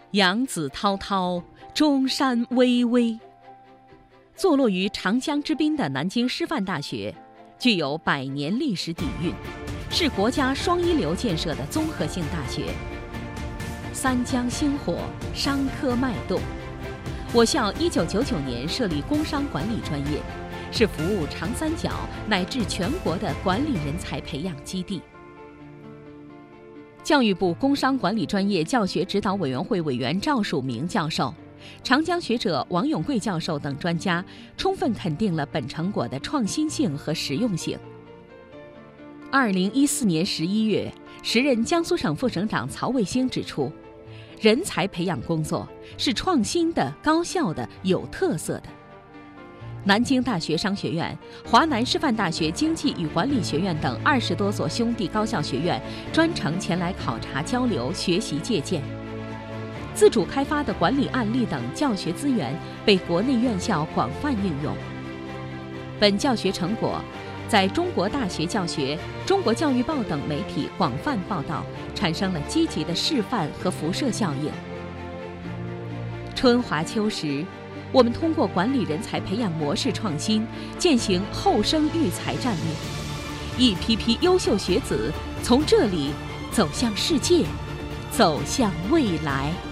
扬子滔滔，中山巍巍。坐落于长江之滨的南京师范大学，具有100年历史底蕴，是国家双一流建设的综合性大学。三江兴火，商科脉动。我校1999年设立工商管理专业，是服务长三角乃至全国的管理人才培养基地。教育部工商管理专业教学指导委员会委员赵树明教授、长江学者王永贵教授等专家充分肯定了本成果的创新性和实用性。2014年11月，时任江苏省副省长曹卫星指出，人才培养工作是创新的、高效的、有特色的。南京大学商学院、华南师范大学经济与管理学院等20多所兄弟高校学院专程前来考察交流、学习借鉴。自主开发的管理案例等教学资源被国内院校广泛应用。本教学成果在中国大学教学、中国教育报等媒体广泛报道，产生了积极的示范和辐射效应。春华秋实，我们通过管理人才培养模式创新，践行后生育才战略，一批批优秀学子从这里走向世界，走向未来。